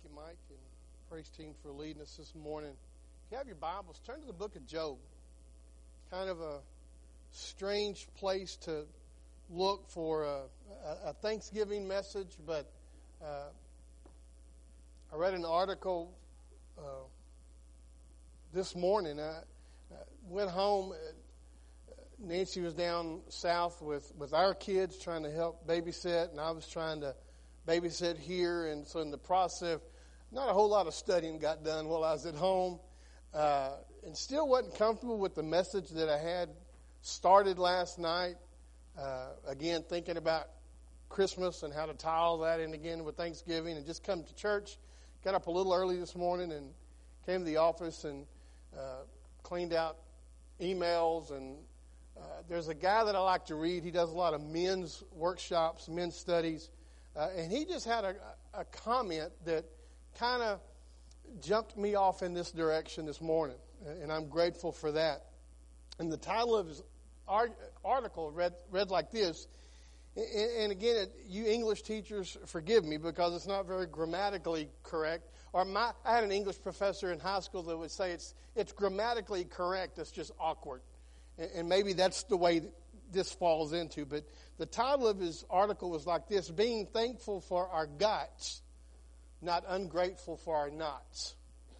Thank you, Mike, and praise team for leading us this morning. If you have your Bibles, turn to the book of Job. Kind of a strange place to look for a Thanksgiving message, but I read an article this morning. I went home. Nancy was down south with our kids trying to help babysit, and I was trying to babysit here. And so in the process, not a whole lot of studying got done while I was at home, and still wasn't comfortable with the message that I had started last night. Again, thinking about Christmas and how to tie all that in again with Thanksgiving, and just come to church. Got up a little early this morning and came to the office and cleaned out emails. And there's a guy that I like to read. He does a lot of men's workshops, men's studies. And he just had a comment that kind of jumped me off in this direction this morning. And I'm grateful for that. And the title of his article read like this. And again, you English teachers, forgive me because it's not very grammatically correct. Or I had an English professor in high school that would say it's grammatically correct, it's just awkward. And maybe that's the way this falls into. But the title of his article was like this: Being Thankful for Our Gots, Not Ungrateful for Our Knots.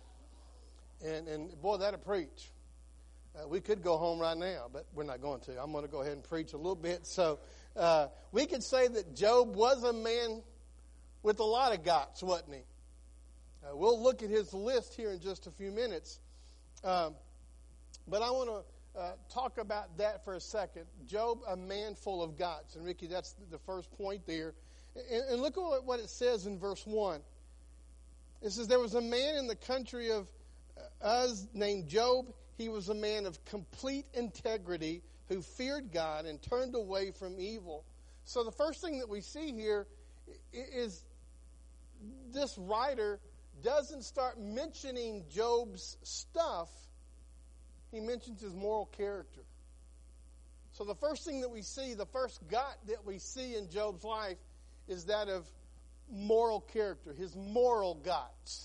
And boy, that'll preach. We could go home right now, but we're not going to. I'm going to go ahead and preach a little bit. So we could say that Job was a man with a lot of gots, wasn't he? We'll look at his list here in just a few minutes. But I want to talk about that for a second. Job, a man full of gots. And Ricky, that's the first point there. And look at what it says in verse 1. It says, there was a man in the country of Uz named Job. He was a man of complete integrity who feared God and turned away from evil. So the first thing that we see here is this writer doesn't start mentioning Job's stuff. He mentions his moral character. So the first thing that we see, the first got that we see in Job's life is that of moral character, his moral gots.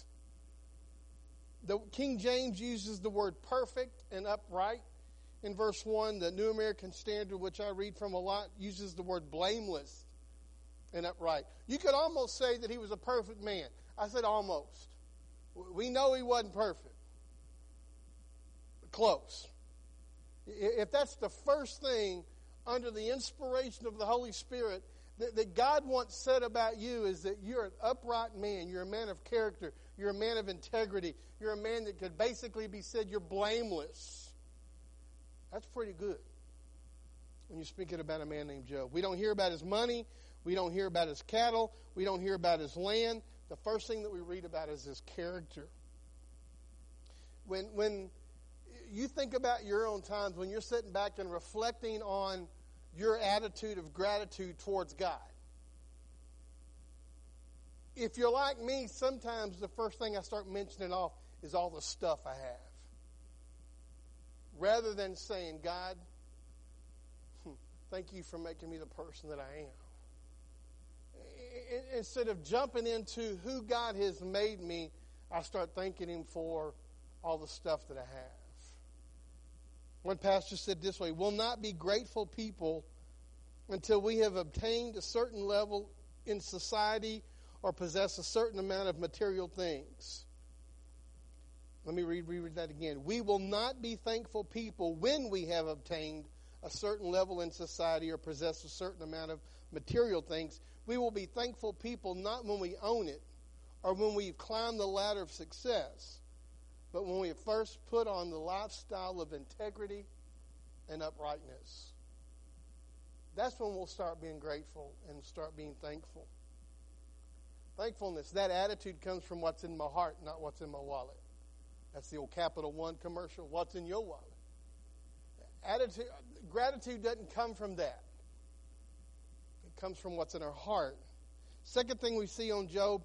The King James uses the word perfect and upright. In verse 1, the New American Standard, which I read from a lot, uses the word blameless and upright. You could almost say that he was a perfect man. I said almost. We know he wasn't perfect. Close. If that's the first thing under the inspiration of the Holy Spirit that God wants said about you, is that you're an upright man. You're a man of character. You're a man of integrity. You're a man that could basically be said you're blameless. That's pretty good when you're speaking about a man named Job. We don't hear about his money. We don't hear about his cattle. We don't hear about his land. The first thing that we read about is his character. When you think about your own times, when you're sitting back and reflecting on your attitude of gratitude towards God, if you're like me, sometimes the first thing I start mentioning off is all the stuff I have. Rather than saying, God, thank you for making me the person that I am. Instead of jumping into who God has made me, I start thanking Him for all the stuff that I have. One pastor said this way: we'll not be grateful people until we have obtained a certain level in society or possess a certain amount of material things. Let me reread that again. We will not be thankful people when we have obtained a certain level in society or possess a certain amount of material things. We will be thankful people not when we own it or when we've climbed the ladder of success, but when we first put on the lifestyle of integrity and uprightness. That's when we'll start being grateful and start being thankful. Thankfulness, that attitude comes from what's in my heart, not what's in my wallet. That's the old Capital One commercial. What's in your wallet? Gratitude doesn't come from that. It comes from what's in our heart. Second thing we see on Job,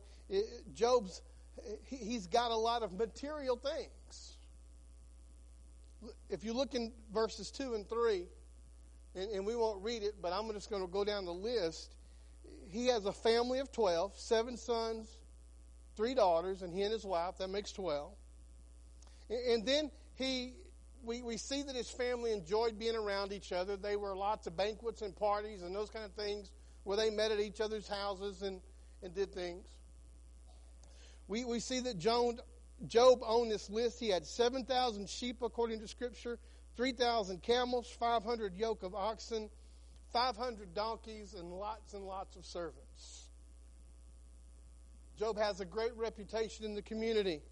he's got a lot of material things. If you look in verses 2 and 3, and we won't read it, but I'm just going to go down the list. He has a family of 12, 7 sons 3 daughters, and he and his wife. That makes 12. And then we see that his family enjoyed being around each other. There were lots of banquets and parties and those kind of things where they met at each other's houses and did things. We see that Job owned this list. He had 7,000 sheep, according to Scripture, 3,000 camels, 500 yoke of oxen, 500 donkeys, and lots of servants. Job has a great reputation in the community.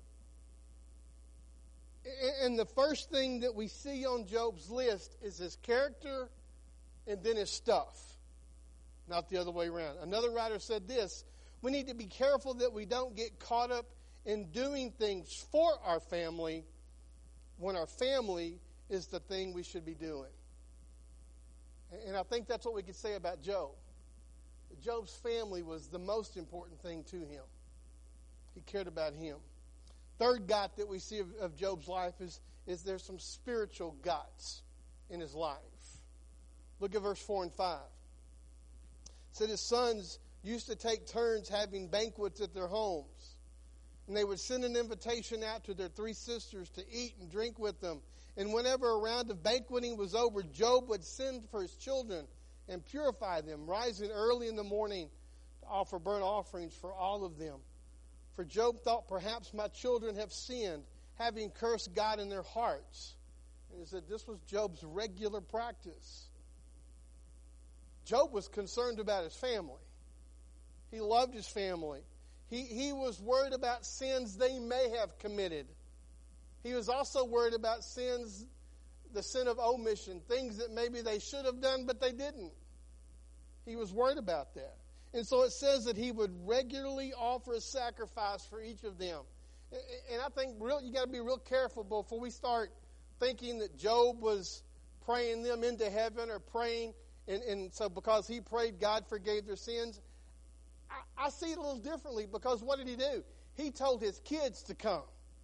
And the first thing that we see on Job's list is his character and then his stuff, not the other way around. Another writer said this: we need to be careful that we don't get caught up in doing things for our family when our family is the thing we should be doing. And I think that's what we could say about Job. Job's family was the most important thing to him. He cared about him. Third got that we see of Job's life is there's some spiritual guts in his life. Look at verse 4 and 5. It said his sons used to take turns having banquets at their homes. And they would send an invitation out to their 3 sisters to eat and drink with them. And whenever a round of banqueting was over, Job would send for his children and purify them, rising early in the morning to offer burnt offerings for all of them. For Job thought, perhaps my children have sinned, having cursed God in their hearts. And he said this was Job's regular practice. Job was concerned about his family. He loved his family. He was worried about sins they may have committed. He was also worried about sins, the sin of omission, things that maybe they should have done, but they didn't. He was worried about that. And so it says that he would regularly offer a sacrifice for each of them. And I think you got to be real careful before we start thinking that Job was praying them into heaven or praying, and so because he prayed, God forgave their sins. I see it a little differently, because what did he do? He told his kids to come.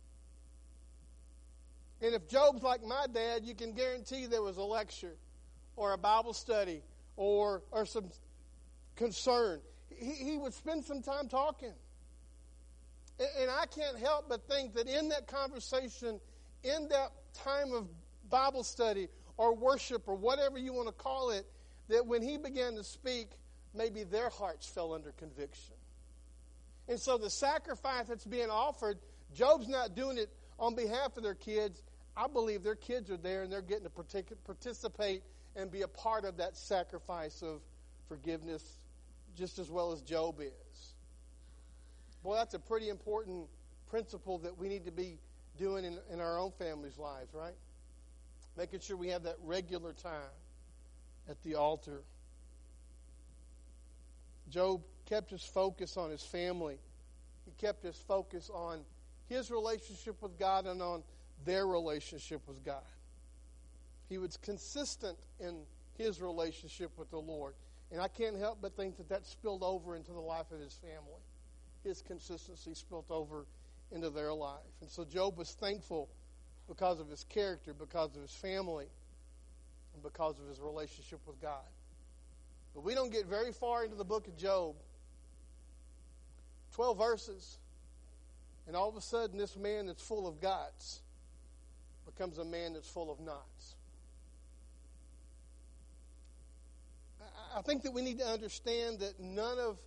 And if Job's like my dad, you can guarantee there was a lecture or a Bible study or some concern. He would spend some time talking. And I can't help but think that in that conversation, in that time of Bible study or worship or whatever you want to call it, that when he began to speak, maybe their hearts fell under conviction. And so the sacrifice that's being offered, Job's not doing it on behalf of their kids. I believe their kids are there and they're getting to participate and be a part of that sacrifice of forgiveness just as well as Job is. Boy, that's a pretty important principle that we need to be doing in our own families' lives, right? Making sure we have that regular time at the altar. Job kept his focus on his family. He kept his focus on his relationship with God and on their relationship with God. He was consistent in his relationship with the Lord. And I can't help but think that spilled over into the life of his family. His consistency spilled over into their life. And so Job was thankful because of his character, because of his family, and because of his relationship with God. But we don't get very far into the book of Job. 12 verses. And all of a sudden, this man that's full of guts becomes a man that's full of knots. I think that we need to understand that none of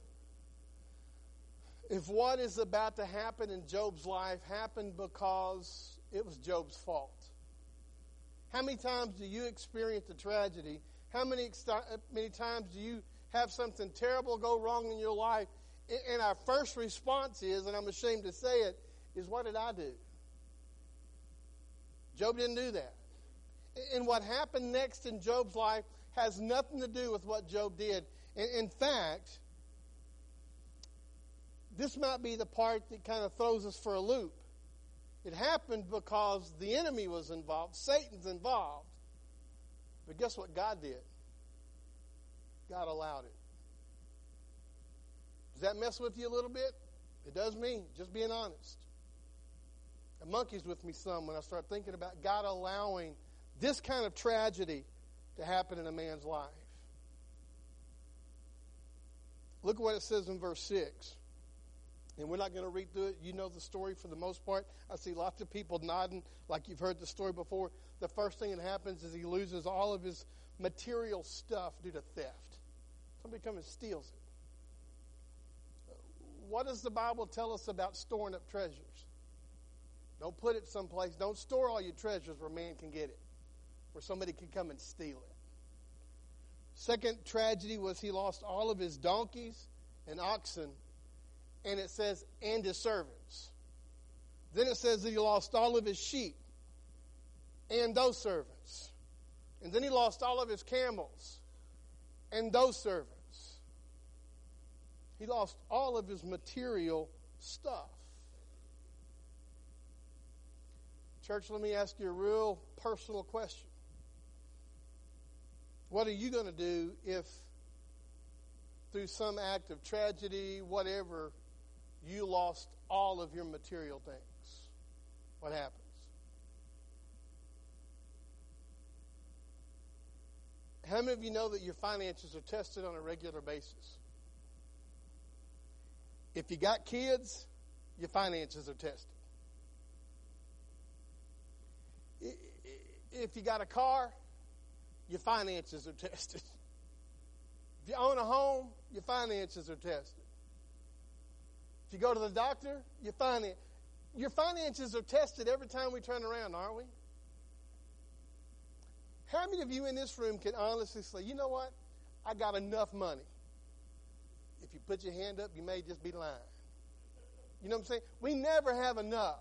if what is about to happen in Job's life happened because it was Job's fault. How many times do you experience a tragedy? How many times do you have something terrible go wrong in your life? And our first response is, and I'm ashamed to say it, is what did I do? Job didn't do that. And what happened next in Job's life has nothing to do with what Job did. In fact, this might be the part that kind of throws us for a loop. It happened because the enemy was involved. Satan's involved. But guess what God did? God allowed it. Does that mess with you a little bit? It does me, just being honest. It monkeys with me some when I start thinking about God allowing this kind of tragedy to happen in a man's life. Look at what it says in verse 6. And we're not going to read through it. You know the story for the most part. I see lots of people nodding like you've heard the story before. The first thing that happens is he loses all of his material stuff due to theft. Somebody comes and steals it. What does the Bible tell us about storing up treasures? Don't put it someplace. Don't store all your treasures where man can get it, where somebody can come and steal it. Second tragedy was he lost all of his donkeys and oxen, and it says, and his servants. Then it says that he lost all of his sheep and those servants. And then he lost all of his camels and those servants. He lost all of his material stuff. Church, let me ask you a real personal question. What are you going to do if, through some act of tragedy, whatever, you lost all of your material things? What happens? How many of you know that your finances are tested on a regular basis? If you got kids, your finances are tested. If you got a car, your finances are tested. If you own a home, your finances are tested. If you go to the doctor, your finances are tested every time we turn around, aren't we? How many of you in this room can honestly say, you know what? I got enough money. If you put your hand up, you may just be lying. You know what I'm saying? We never have enough.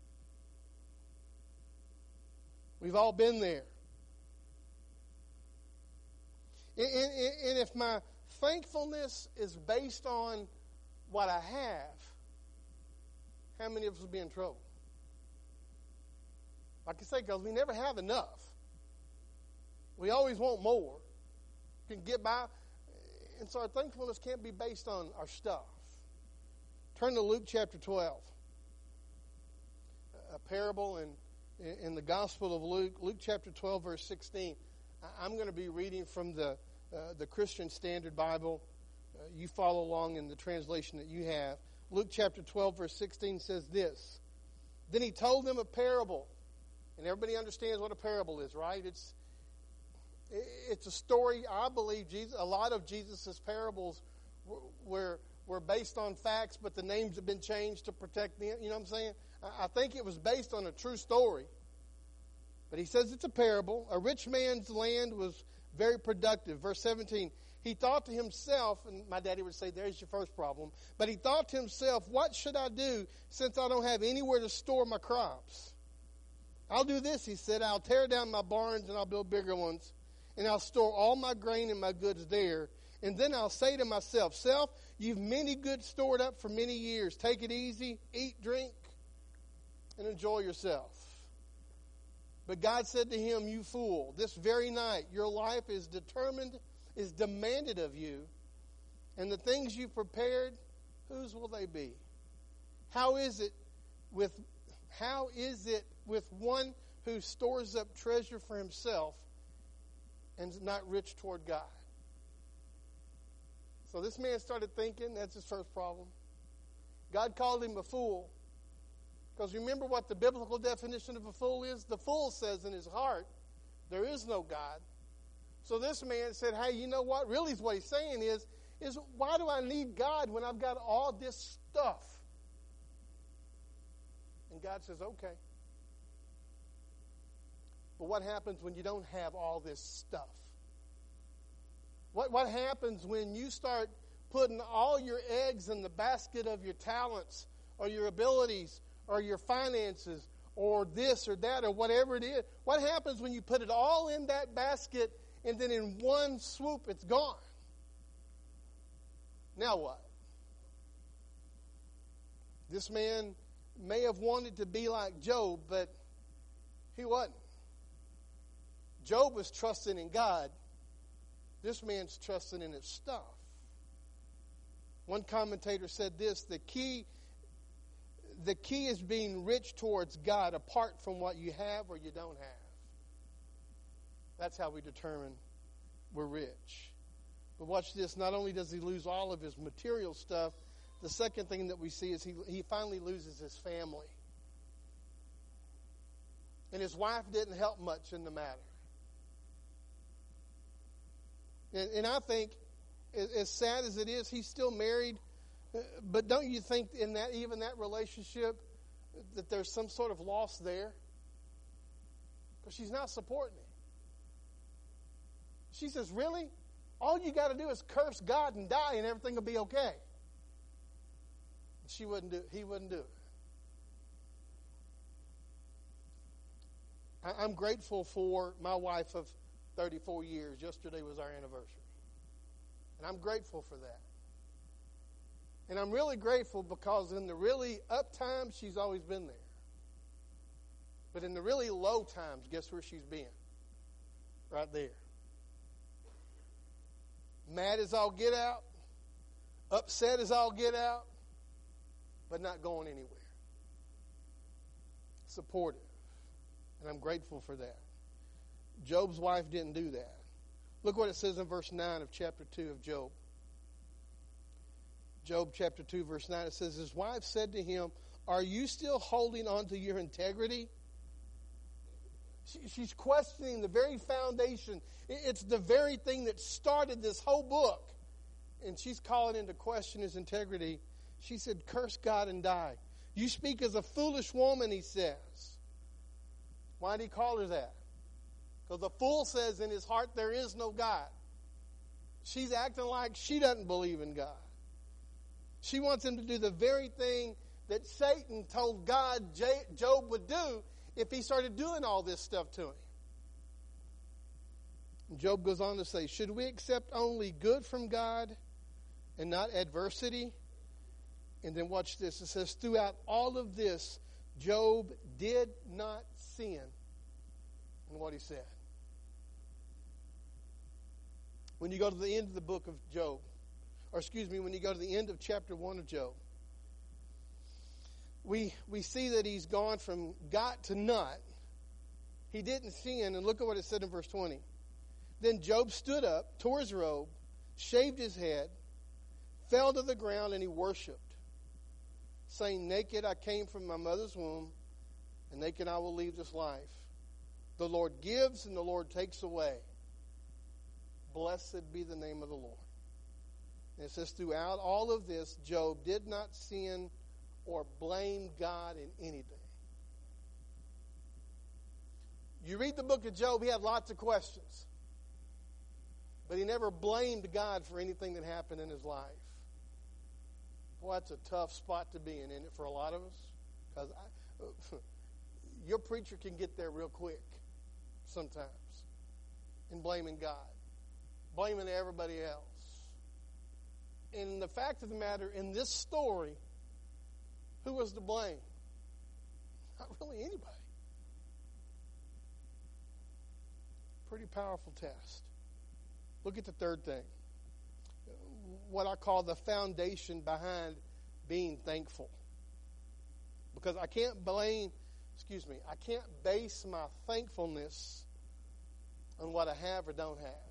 We've all been there. And if my thankfulness is based on what I have, how many of us will be in trouble? Like I say, because we never have enough. We always want more. We can get by. And so our thankfulness can't be based on our stuff. Turn to Luke chapter 12. A parable in the Gospel of Luke. Luke chapter 12, verse 16. I'm going to be reading from the Christian Standard Bible. You follow along in the translation that you have. Luke chapter 12, verse 16 says this. Then he told them a parable. And everybody understands what a parable is, right? It's a story. I believe a lot of Jesus' parables were based on facts, but the names have been changed to protect them. You know what I'm saying? I think it was based on a true story. But he says it's a parable. A rich man's land was very productive. Verse 17, he thought to himself, and my daddy would say, there's your first problem. But he thought to himself, what should I do since I don't have anywhere to store my crops? I'll do this, he said. I'll tear down my barns and I'll build bigger ones. And I'll store all my grain and my goods there. And then I'll say to myself, self, you've many goods stored up for many years. Take it easy, eat, drink, and enjoy yourself. But God said to him, you fool, this very night your life is demanded of you. And the things you've prepared, whose will they be? How is it with one who stores up treasure for himself and is not rich toward God? So this man started thinking, that's his first problem. God called him a fool. Because remember what the biblical definition of a fool is? The fool says in his heart, there is no God. So this man said, hey, you know what? Really what he's saying is why do I need God when I've got all this stuff? And God says, okay. But what happens when you don't have all this stuff? What happens when you start putting all your eggs in the basket of your talents or your abilities or your finances or this or that or whatever it is? What happens when you put it all in that basket and then in one swoop it's gone? Now what? This man may have wanted to be like Job, but he wasn't. Job was trusting in God. This man's trusting in his stuff. One commentator said this, the key is being rich towards God apart from what you have or you don't have. That's how we determine we're rich. But watch this, not only does he lose all of his material stuff, the second thing that we see is he finally loses his family. And his wife didn't help much in the matter. And I think, as sad as it is, he's still married. But don't you think in that, even that relationship, that there's some sort of loss there? Because she's not supporting him. She says, really? All you got to do is curse God and die and everything will be okay. He wouldn't do it. I'm grateful for my wife of 34 years. Yesterday was our anniversary. And I'm grateful for that. And I'm really grateful because in the really up times, she's always been there. But in the really low times, guess where she's been? Right there. Mad as all get out. Upset as all get out. But not going anywhere. Supportive. And I'm grateful for that. Job's wife didn't do that. Look what it says in verse 9 of chapter 2 of Job. Job chapter 2 verse 9, it says, his wife said to him, are you still holding on to your integrity? She's questioning the very foundation. It's the very thing that started this whole book. And she's calling into question his integrity. She said, curse God and die. You speak as a foolish woman, he says. Why did he call her that? Because the fool says in his heart there is no God. She's acting like she doesn't believe in God. She wants him to do the very thing that Satan told God Job would do if he started doing all this stuff to him. And Job goes on to say, should we accept only good from God and not adversity? And then watch this. It says, throughout all of this, Job did not sin in what he said. When you go to the end of the book of Job, when you go to the end of chapter 1 of Job, we see that he's gone from got to not. He didn't sin, and look at what it said in verse 20. Then Job stood up, tore his robe, shaved his head, fell to the ground, and he worshipped, saying, naked I came from my mother's womb, and naked I will leave this life. The Lord gives, and the Lord takes away. Blessed be the name of the Lord. And it says, throughout all of this, Job did not sin or blame God in anything. You read the book of Job, he had lots of questions. But he never blamed God for anything that happened in his life. Boy, that's a tough spot to be in, isn't it, for a lot of us? Because your preacher can get there real quick sometimes in blaming God, blaming everybody else. And the fact of the matter, in this story, who was to blame? Not really anybody. Pretty powerful test. Look at the third thing. What I call the foundation behind being thankful. Because I can't base my thankfulness on what I have or don't have.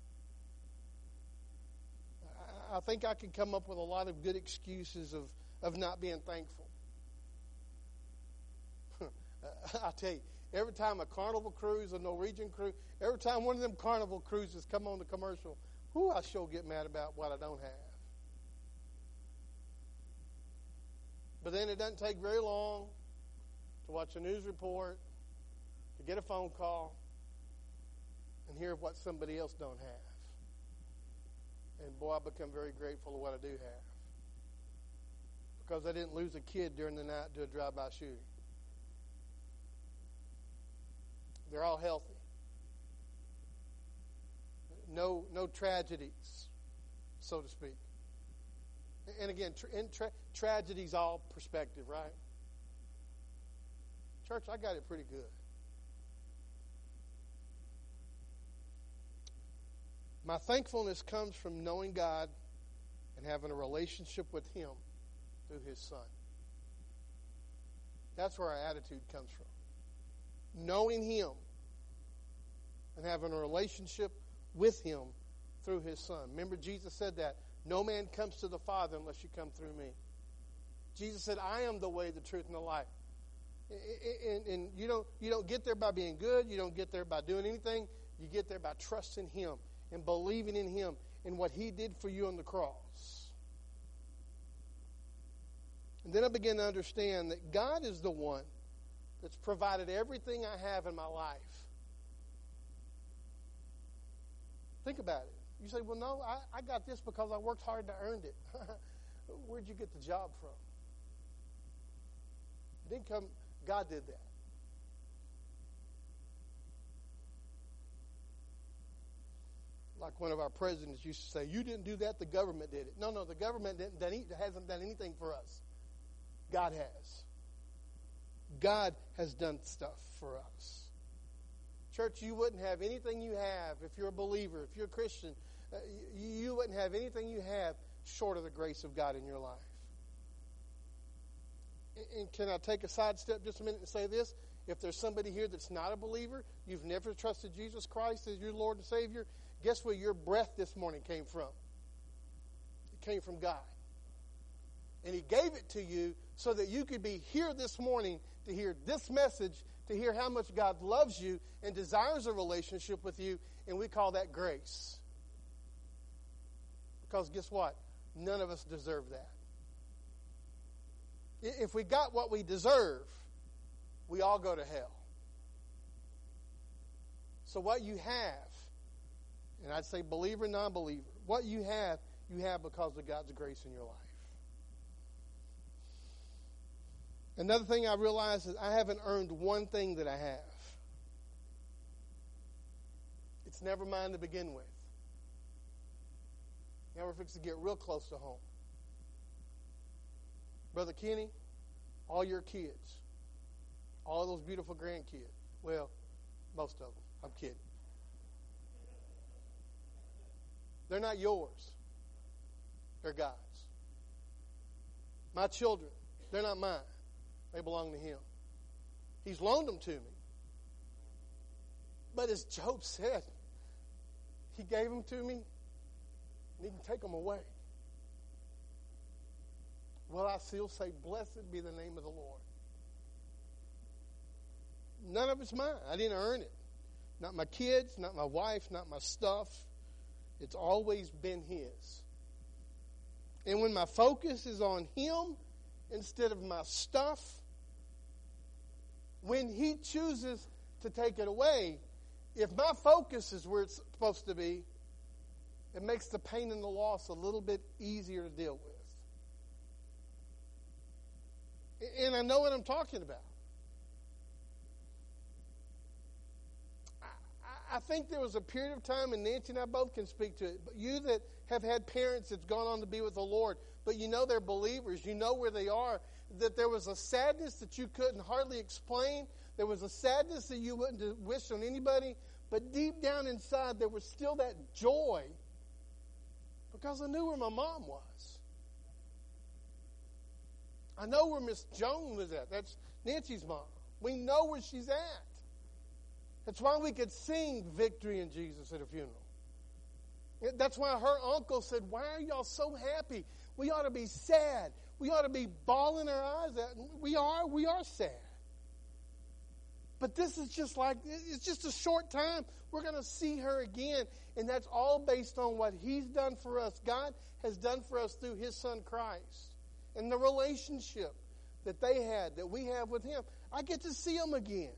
I think I can come up with a lot of good excuses of not being thankful. I'll tell you, every time a Carnival cruise, a Norwegian cruise, every time one of them Carnival cruises come on the commercial, I sure get mad about what I don't have. But then it doesn't take very long to watch a news report, to get a phone call, and hear what somebody else don't have. And boy, I become very grateful of what I do have. Because I didn't lose a kid during the night to a drive-by shooting. They're all healthy. No tragedies, so to speak. And again, tragedy's all perspective, right? Church, I got it pretty good. My thankfulness comes from knowing God and having a relationship with Him through His Son. That's where our attitude comes from. Knowing Him and having a relationship with Him through His Son. Remember, Jesus said that. No man comes to the Father unless you come through me. Jesus said, I am the way, the truth, and the life. And you don't get there by being good. You don't get there by doing anything. You get there by trusting Him and believing in Him and what He did for you on the cross. And then I began to understand that God is the one that's provided everything I have in my life. Think about it. You say, well, no, I got this because I worked hard and I earned it. Where'd you get the job from? It didn't come, God did that. Like one of our presidents used to say, you didn't do that, the government did it. No, the government hasn't done anything for us. God has. God has done stuff for us. Church, you wouldn't have anything you have if you're a believer, if you're a Christian. You wouldn't have anything you have short of the grace of God in your life. And can I take a sidestep just a minute and say this? If there's somebody here that's not a believer, you've never trusted Jesus Christ as your Lord and Savior, guess where your breath this morning came from? It came from God. And He gave it to you so that you could be here this morning to hear this message, to hear how much God loves you and desires a relationship with you, and we call that grace. Because guess what? None of us deserve that. If we got what we deserve, we all go to hell. So what you have, and I'd say believer, non-believer, what you have because of God's grace in your life. Another thing I realized is I haven't earned one thing that I have. It's never mine to begin with. Now we're fixing to get real close to home. Brother Kenny, all your kids, all those beautiful grandkids, well, most of them, I'm kidding. They're not yours. They're God's. My children, they're not mine. They belong to Him. He's loaned them to me. But as Job said, He gave them to me, and He can take them away. Well, I still say, blessed be the name of the Lord. None of it's mine. I didn't earn it. Not my kids, not my wife, not my stuff. It's always been His. And when my focus is on Him instead of my stuff, when He chooses to take it away, if my focus is where it's supposed to be, it makes the pain and the loss a little bit easier to deal with. And I know what I'm talking about. I think there was a period of time, and Nancy and I both can speak to it, but you that have had parents that's gone on to be with the Lord, but you know they're believers, you know where they are, that there was a sadness that you couldn't hardly explain. There was a sadness that you wouldn't wish on anybody, but deep down inside there was still that joy because I knew where my mom was. I know where Miss Joan was at. That's Nancy's mom. We know where she's at. That's why we could sing Victory in Jesus at a funeral. That's why her uncle said, why are y'all so happy? We ought to be sad. We ought to be bawling our eyes out. We are sad. But this is just like, it's just a short time. We're going to see her again. And that's all based on what He's done for us. God has done for us through His Son Christ. And the relationship that they had, that we have with Him. I get to see Him again.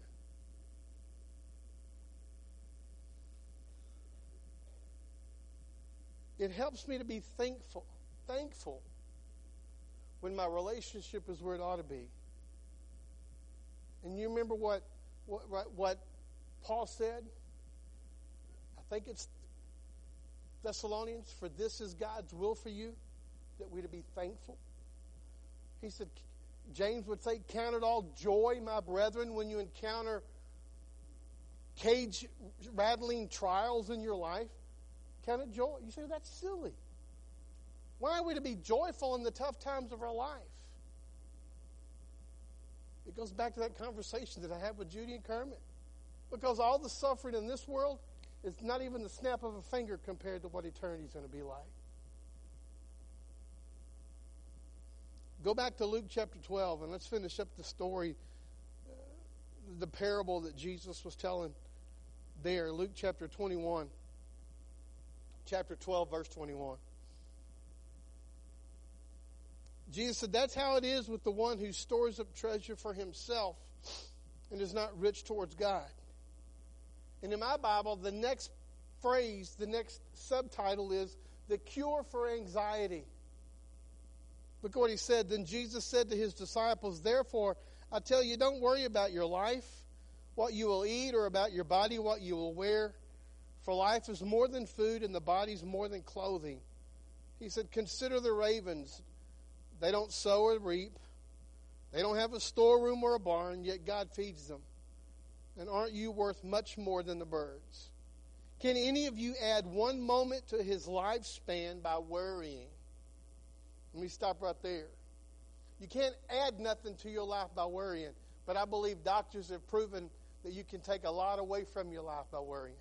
It helps me to be thankful when my relationship is where it ought to be. And you remember what Paul said? I think it's Thessalonians, for this is God's will for you, that we to be thankful. He said, James would say, count it all joy, my brethren, when you encounter cage-rattling trials in your life. Count it joy. You say, that's silly. Why are we to be joyful in the tough times of our life? It goes back to that conversation that I had with Judy and Kermit. Because all the suffering in this world is not even the snap of a finger compared to what eternity is going to be like. Go back to Luke chapter 12 and let's finish up the story, the parable that Jesus was telling there. Luke chapter 21, chapter 12, verse 21. Jesus said, that's how it is with the one who stores up treasure for himself and is not rich towards God. And in my Bible, the next phrase, the next subtitle is the cure for anxiety. Look what he said. Then Jesus said to his disciples, therefore, I tell you, don't worry about your life, what you will eat, or about your body, what you will wear. For life is more than food, and the body is more than clothing. He said, consider the ravens. They don't sow or reap. They don't have a storeroom or a barn, yet God feeds them. And aren't you worth much more than the birds? Can any of you add one moment to his lifespan by worrying? Let me stop right there. You can't add nothing to your life by worrying, but I believe doctors have proven that you can take a lot away from your life by worrying.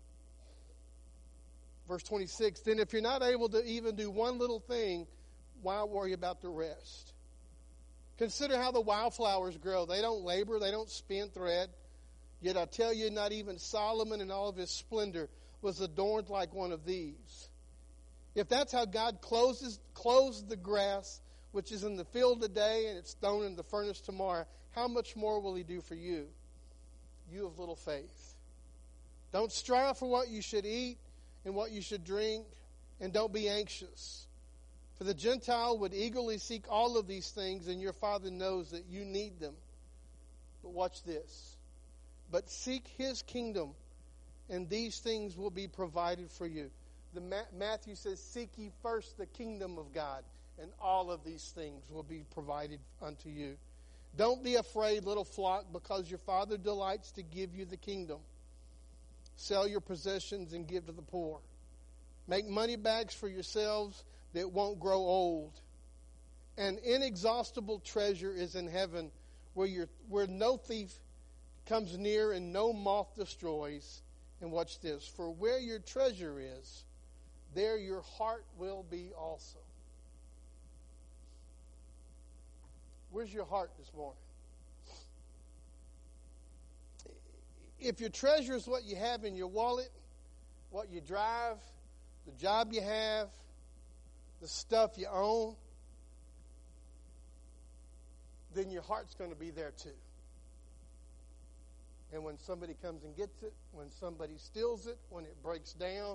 Verse 26, then if you're not able to even do one little thing, why worry about the rest? Consider how the wildflowers grow. They don't labor, they don't spin thread. Yet I tell you, not even Solomon in all of his splendor was adorned like one of these. If that's how God clothes the grass, which is in the field today and it's thrown in the furnace tomorrow, how much more will he do for you? You of little faith. Don't strive for what you should eat and what you should drink, and don't be anxious. For the Gentile would eagerly seek all of these things, and your Father knows that you need them. But watch this. But seek his kingdom, and these things will be provided for you. Matthew says, seek ye first the kingdom of God, and all of these things will be provided unto you. Don't be afraid, little flock, because your Father delights to give you the kingdom. Sell your possessions and give to the poor. Make money bags for yourselves that won't grow old. An inexhaustible treasure is in heaven, where no thief comes near and no moth destroys. And watch this. For where your treasure is, there your heart will be also. Where's your heart this morning? If your treasure is what you have in your wallet, what you drive, the job you have, the stuff you own, then your heart's going to be there too. And when somebody comes and gets it, when somebody steals it, when it breaks down,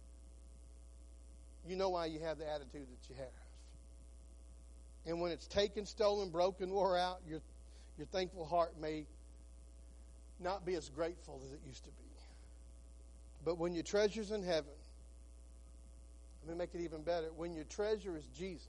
you know why you have the attitude that you have. And when it's taken, stolen, broken, wore out, your thankful heart may not be as grateful as it used to be. But when your treasure's in heaven, let me make it even better. When your treasure is Jesus,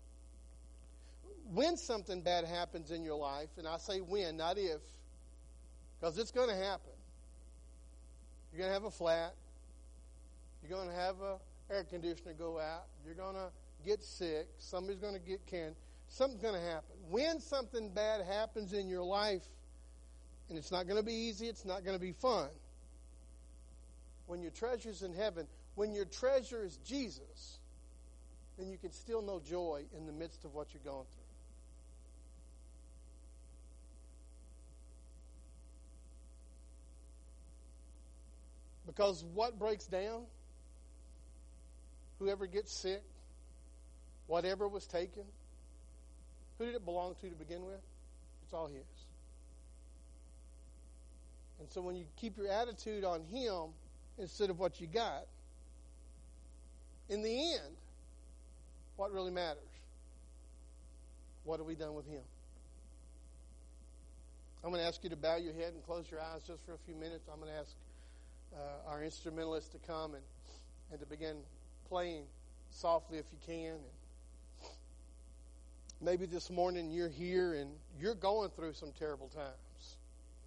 when something bad happens in your life, and I say when, not if, because it's going to happen. You're going to have a flat. You're going to have an air conditioner go out. You're going to get sick. Somebody's going to get cancer. Something's going to happen. When something bad happens in your life, and it's not going to be easy, it's not going to be fun. When your treasure's in heaven, when your treasure is Jesus, then you can still know joy in the midst of what you're going through. Because what breaks down, whoever gets sick, whatever was taken, who did it belong to begin with? It's all his. And so when you keep your attitude on him instead of what you got, in the end, what really matters? What have we done with him? I'm going to ask you to bow your head and close your eyes just for a few minutes. I'm going to ask our instrumentalist to come and to begin playing softly if you can. And maybe this morning you're here and you're going through some terrible times.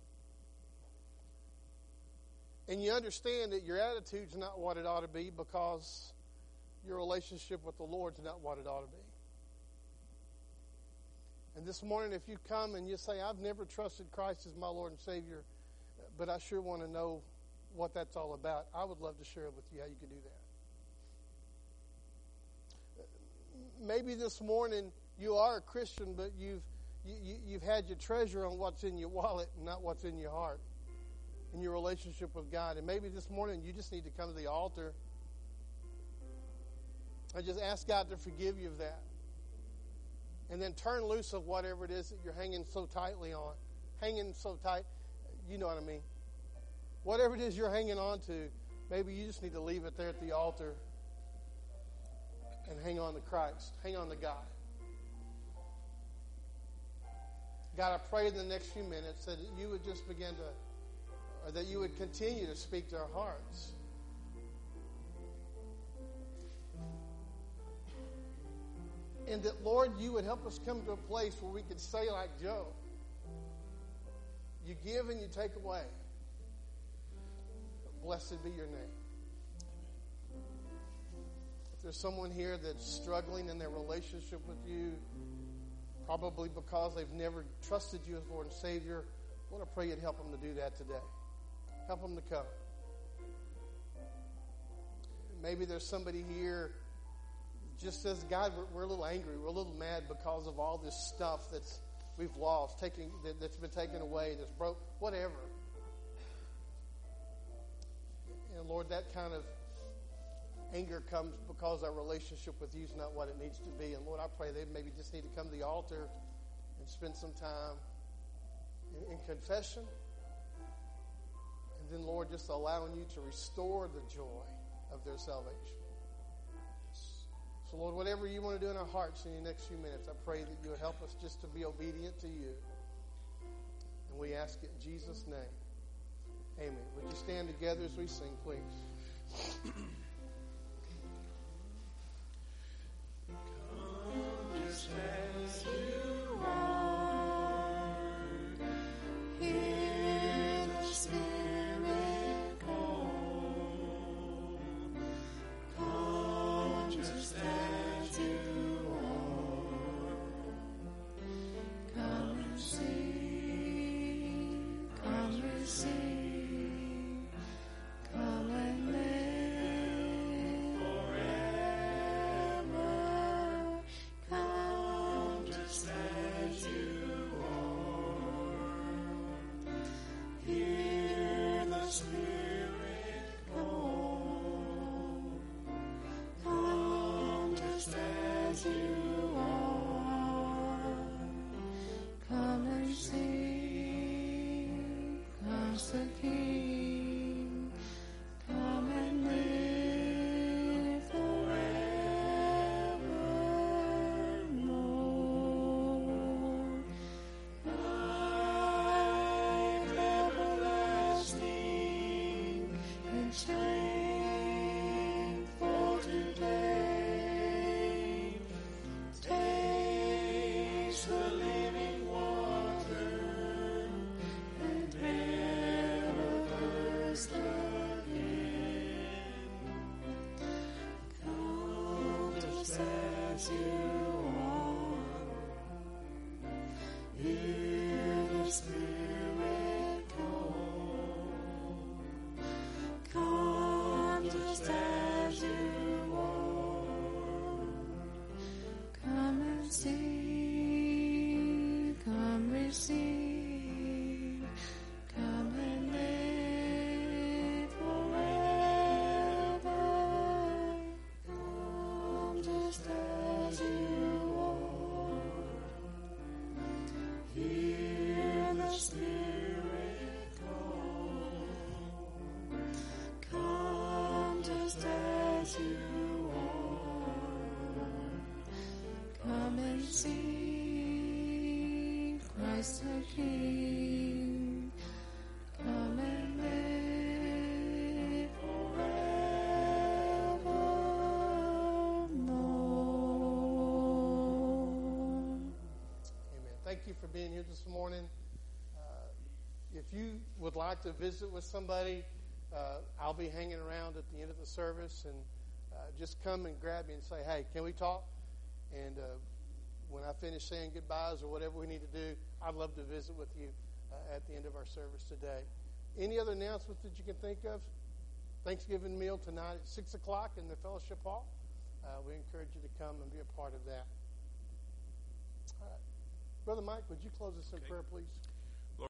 And you understand that your attitude's not what it ought to be because your relationship with the Lord's not what it ought to be. And this morning, if you come and you say, I've never trusted Christ as my Lord and Savior, but I sure want to know what that's all about, I would love to share with you how you can do that. Maybe this morning you are a Christian, but you've had your treasure on what's in your wallet and not what's in your heart, in your relationship with God. And maybe this morning you just need to come to the altar and just ask God to forgive you of that. And then turn loose of whatever it is that you're hanging so tightly on. Hanging so tight, you know what I mean. Whatever it is you're hanging on to, maybe you just need to leave it there at the altar and hang on to Christ. Hang on to God. God, I pray in the next few minutes that you would just begin to, or that you would continue to speak to our hearts. And that, Lord, you would help us come to a place where we could say like Job, you give and you take away. But blessed be your name. If there's someone here that's struggling in their relationship with you, probably because they've never trusted you as Lord and Savior, Lord, I pray you'd help them to do that today. Help them to come. Maybe there's somebody here just says, God, we're a little angry, we're a little mad because of all this stuff that's we've lost, that's been taken away, that's broke, whatever. And Lord, that kind of anger comes because our relationship with you is not what it needs to be. And Lord, I pray they maybe just need to come to the altar and spend some time in confession. And then, Lord, just allowing you to restore the joy of their salvation. So, Lord, whatever you want to do in our hearts in the next few minutes, I pray that you would help us just to be obedient to you. And we ask it in Jesus' name. Amen. Would you stand together as we sing, please? Come just as you are. Hear the Spirit call. Come just as you are. Come and see. Come receive. Come and live forever. Come just as you are. Hear the Spirit call. Come just as you are. Come and see. Comes the King. Come and live forevermore. Life everlasting and strength for today. Taste the living water and never thirst again. Come just as you are. Hear the Spirit call. Come just as you are. Come and see. Come receive. Come and live forever. Come just as you are. Hear the Spirit call. Come just as you are. Come and see Christ the King. Come and live forevermore. Amen. Thank you for being here this morning. If you would like to visit with somebody, I'll be hanging around at the end of the service, and just come and grab me and say, hey, can we talk? And when I finish saying goodbyes or whatever we need to do, I'd love to visit with you at the end of our service today. Any other announcements that you can think of? Thanksgiving meal tonight at 6 o'clock in the fellowship hall. We encourage you to come and be a part of that. Brother Mike, would you close us in prayer, please?